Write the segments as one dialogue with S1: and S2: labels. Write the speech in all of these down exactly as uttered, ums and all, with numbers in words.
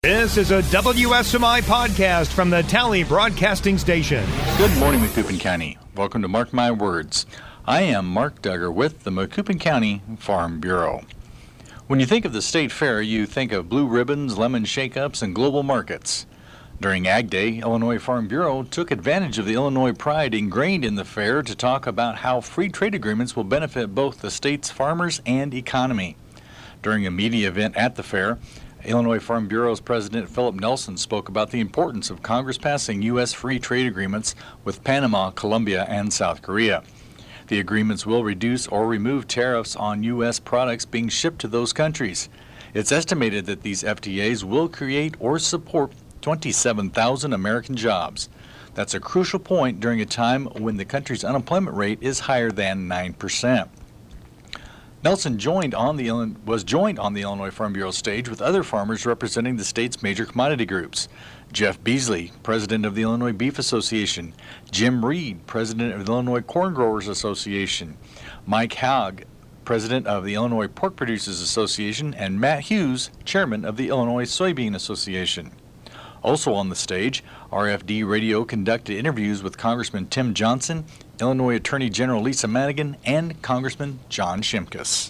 S1: This is a W S M I podcast from the Tally Broadcasting Station.
S2: Good morning, Macoupin County. Welcome to Mark My Words. I am Mark Duggar with the Macoupin County Farm Bureau. When you think of the state fair, you think of blue ribbons, lemon shake-ups, and global markets. During Ag Day, Illinois Farm Bureau took advantage of the Illinois pride ingrained in the fair to talk about how free trade agreements will benefit both the state's farmers and economy. During a media event at the fair, Illinois Farm Bureau's President Philip Nelson spoke about the importance of Congress passing U S free trade agreements with Panama, Colombia, and South Korea. The agreements will reduce or remove tariffs on U S products being shipped to those countries. It's estimated that these F T As will create or support twenty-seven thousand American jobs. That's a crucial point during a time when the country's unemployment rate is higher than nine percent. Nelson joined on the was joined on the Illinois Farm Bureau stage with other farmers representing the state's major commodity groups. Jeff Beasley, president of the Illinois Beef Association, Jim Reed, president of the Illinois Corn Growers Association, Mike Haag, president of the Illinois Pork Producers Association, and Matt Hughes, chairman of the Illinois Soybean Association. Also on the stage, R F D Radio conducted interviews with Congressman Tim Johnson, Illinois Attorney General Lisa Madigan, and Congressman John Shimkus.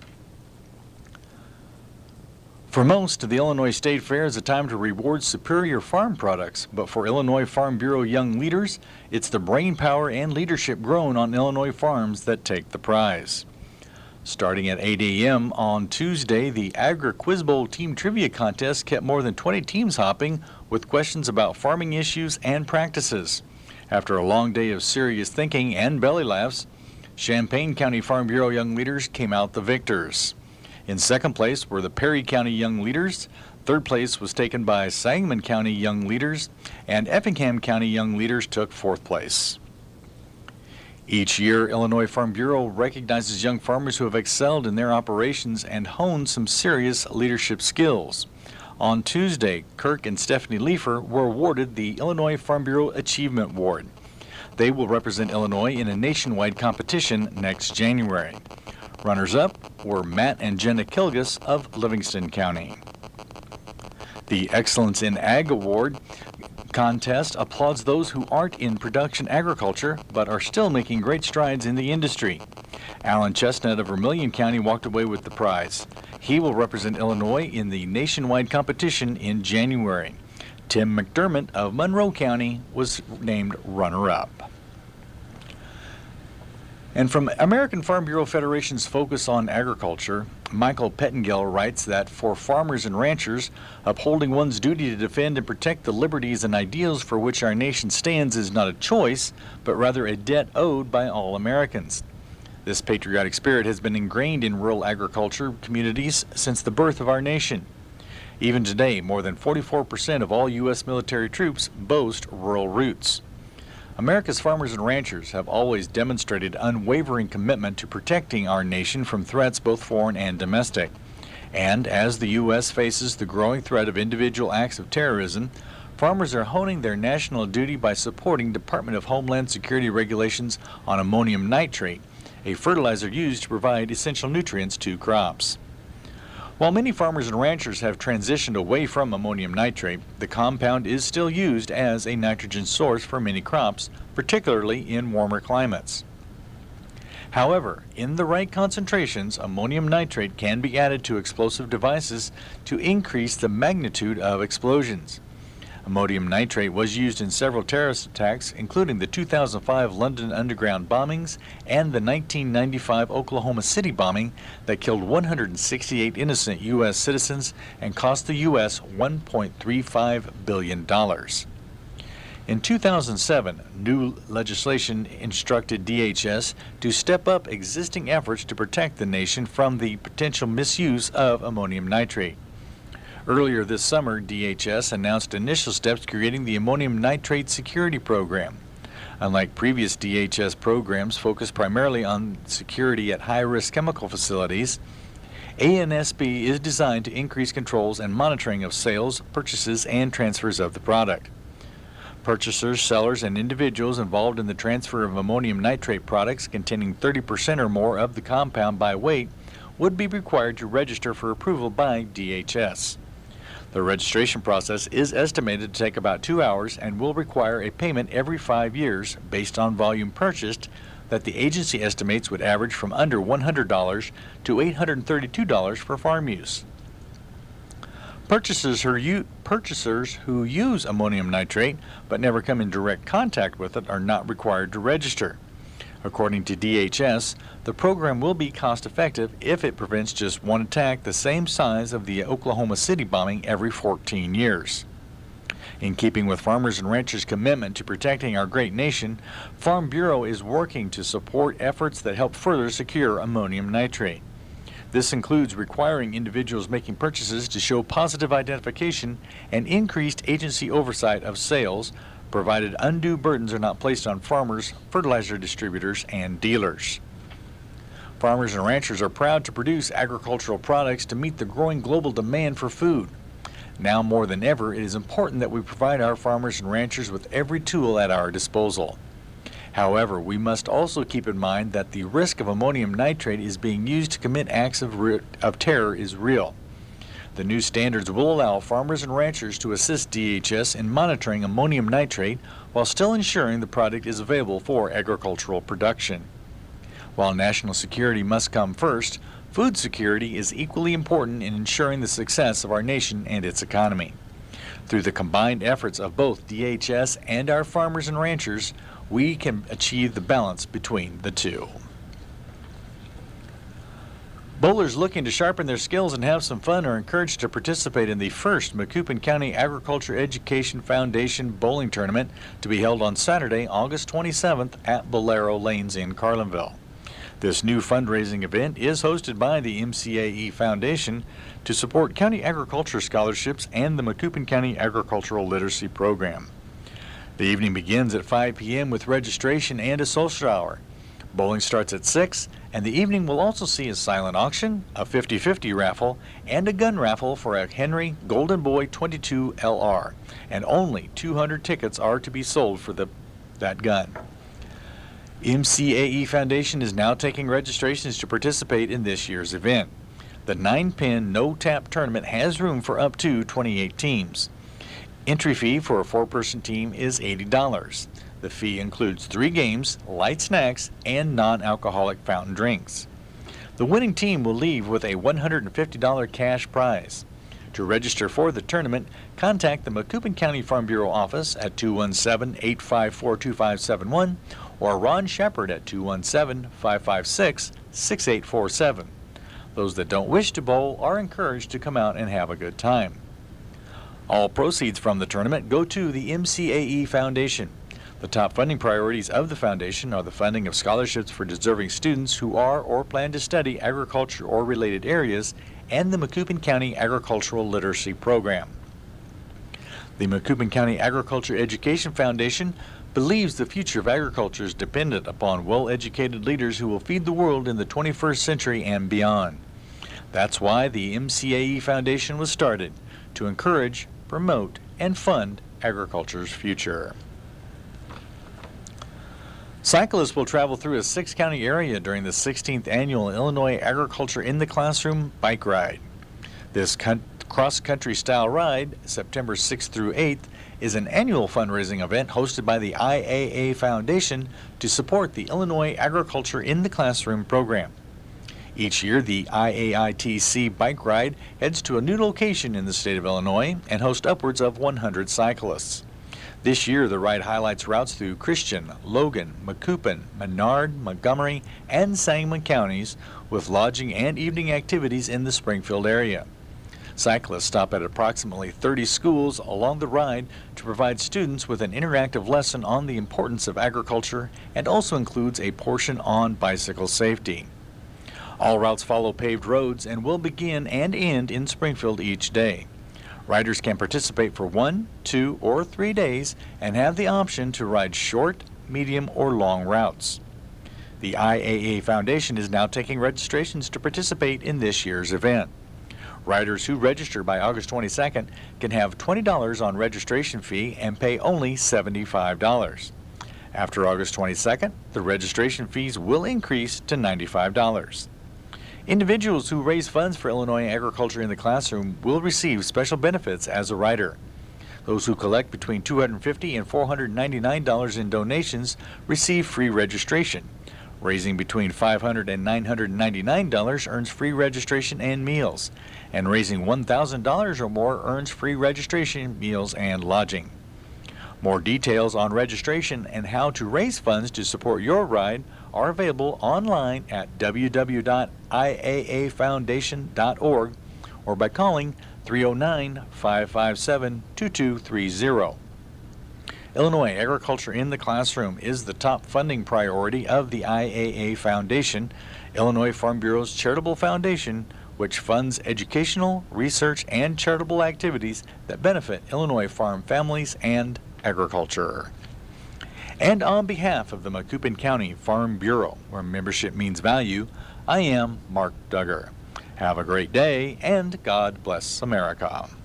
S2: For most, the Illinois State Fair is a time to reward superior farm products, but for Illinois Farm Bureau young leaders, it's the brain power and leadership grown on Illinois farms that take the prize. Starting at eight a.m. on Tuesday, the Agri Quiz Bowl Team Trivia Contest kept more than twenty teams hopping with questions about farming issues and practices. After a long day of serious thinking and belly laughs, Champaign County Farm Bureau young leaders came out the victors. In second place were the Perry County young leaders. Third place was taken by Sangamon County young leaders, and Effingham County young leaders took fourth place. Each year, Illinois Farm Bureau recognizes young farmers who have excelled in their operations and honed some serious leadership skills. On Tuesday, Kirk and Stephanie Leifer were awarded the Illinois Farm Bureau Achievement Award. They will represent Illinois in a nationwide competition next January. Runners-up were Matt and Jenna Kilgus of Livingston County. The Excellence in Ag Award contest applauds those who aren't in production agriculture but are still making great strides in the industry. Alan Chestnut of Vermilion County walked away with the prize. He will represent Illinois in the nationwide competition in January. Tim McDermott of Monroe County was named runner-up. And from American Farm Bureau Federation's Focus on Agriculture, Michael Pettengill writes that for farmers and ranchers, upholding one's duty to defend and protect the liberties and ideals for which our nation stands is not a choice, but rather a debt owed by all Americans. This patriotic spirit has been ingrained in rural agriculture communities since the birth of our nation. Even today, more than forty-four percent of all U S military troops boast rural roots. America's farmers and ranchers have always demonstrated unwavering commitment to protecting our nation from threats both foreign and domestic. And as the U S faces the growing threat of individual acts of terrorism, farmers are honing their national duty by supporting Department of Homeland Security regulations on ammonium nitrate, a fertilizer used to provide essential nutrients to crops. While many farmers and ranchers have transitioned away from ammonium nitrate, the compound is still used as a nitrogen source for many crops, particularly in warmer climates. However, in the right concentrations, ammonium nitrate can be added to explosive devices to increase the magnitude of explosions. Ammonium nitrate was used in several terrorist attacks, including the two thousand five London Underground bombings and the nineteen ninety-five Oklahoma City bombing that killed one hundred sixty-eight innocent U S citizens and cost the U S one point three five billion dollars. In two thousand seven, new legislation instructed D H S to step up existing efforts to protect the nation from the potential misuse of ammonium nitrate. Earlier this summer, D H S announced initial steps creating the Ammonium Nitrate Security Program. Unlike previous D H S programs focused primarily on security at high-risk chemical facilities, A N S B is designed to increase controls and monitoring of sales, purchases, and transfers of the product. Purchasers, sellers, and individuals involved in the transfer of ammonium nitrate products containing thirty percent or more of the compound by weight would be required to register for approval by D H S. The registration process is estimated to take about two hours and will require a payment every five years based on volume purchased that the agency estimates would average from under one hundred dollars to eight hundred thirty-two dollars for farm use. Purchasers who, u- purchasers who use ammonium nitrate but never come in direct contact with it are not required to register. According to D H S, the program will be cost-effective if it prevents just one attack the same size of the Oklahoma City bombing every fourteen years. In keeping with farmers and ranchers' commitment to protecting our great nation, Farm Bureau is working to support efforts that help further secure ammonium nitrate. This includes requiring individuals making purchases to show positive identification and increased agency oversight of sales, provided undue burdens are not placed on farmers, fertilizer distributors, and dealers. Farmers and ranchers are proud to produce agricultural products to meet the growing global demand for food. Now more than ever, it is important that we provide our farmers and ranchers with every tool at our disposal. However, we must also keep in mind that the risk of ammonium nitrate is being used to commit acts of, re- of terror is real. The new standards will allow farmers and ranchers to assist D H S in monitoring ammonium nitrate while still ensuring the product is available for agricultural production. While national security must come first, food security is equally important in ensuring the success of our nation and its economy. Through the combined efforts of both D H S and our farmers and ranchers, we can achieve the balance between the two. Bowlers looking to sharpen their skills and have some fun are encouraged to participate in the first Macoupin County Agriculture Education Foundation Bowling Tournament to be held on Saturday, August twenty-seventh at Bolero Lanes in Carlinville. This new fundraising event is hosted by the M C A E Foundation to support county agriculture scholarships and the Macoupin County Agricultural Literacy Program. The evening begins at five p.m. with registration and a social hour. Bowling starts at six, and the evening will also see a silent auction, a fifty-fifty raffle, and a gun raffle for a Henry Golden Boy twenty-two L R, and only two hundred tickets are to be sold for the, that gun. M C A E Foundation is now taking registrations to participate in this year's event. The nine-pin no-tap tournament has room for up to twenty-eight teams. Entry fee for a four-person team is eighty dollars. The fee includes three games, light snacks, and non-alcoholic fountain drinks. The winning team will leave with a one hundred fifty dollars cash prize. To register for the tournament, contact the Macoupin County Farm Bureau office at two one seven, eight five four, two five seven one or Ron Shepard at two one seven, five five six, six eight four seven. Those that don't wish to bowl are encouraged to come out and have a good time. All proceeds from the tournament go to the M C A E Foundation. The top funding priorities of the foundation are the funding of scholarships for deserving students who are or plan to study agriculture or related areas and the Macoupin County Agricultural Literacy Program. The Macoupin County Agriculture Education Foundation believes the future of agriculture is dependent upon well-educated leaders who will feed the world in the twenty-first century and beyond. That's why the M C A E Foundation was started, to encourage, promote, and fund agriculture's future. Cyclists will travel through a six-county area during the sixteenth Annual Illinois Agriculture in the Classroom Bike Ride. This con- cross-country style ride, September sixth through eighth, is an annual fundraising event hosted by the I A A Foundation to support the Illinois Agriculture in the Classroom program. Each year, the I A I T C Bike Ride heads to a new location in the state of Illinois and hosts upwards of one hundred cyclists. This year, the ride highlights routes through Christian, Logan, Macoupin, Menard, Montgomery, and Sangamon counties, with lodging and evening activities in the Springfield area. Cyclists stop at approximately thirty schools along the ride to provide students with an interactive lesson on the importance of agriculture and also includes a portion on bicycle safety. All routes follow paved roads and will begin and end in Springfield each day. Riders can participate for one, two, or three days and have the option to ride short, medium, or long routes. The I A A Foundation is now taking registrations to participate in this year's event. Riders who register by August twenty-second can have twenty dollars on registration fee and pay only seventy-five dollars. After August twenty-second, the registration fees will increase to ninety-five dollars. Individuals who raise funds for Illinois Agriculture in the Classroom will receive special benefits as a writer. Those who collect between two hundred fifty dollars and four hundred ninety-nine dollars in donations receive free registration. Raising between five hundred dollars and nine hundred ninety-nine dollars earns free registration and meals, and raising one thousand dollars or more earns free registration, meals, and lodging. More details on registration and how to raise funds to support your ride are available online at w w w dot i a a foundation dot org or by calling three oh nine, five five seven, two two three zero. Illinois Agriculture in the Classroom is the top funding priority of the I A A Foundation, Illinois Farm Bureau's charitable foundation, which funds educational, research, and charitable activities that benefit Illinois farm families and agriculture. And on behalf of the Macoupin County Farm Bureau, where membership means value, I am Mark Duggar. Have a great day, and God bless America.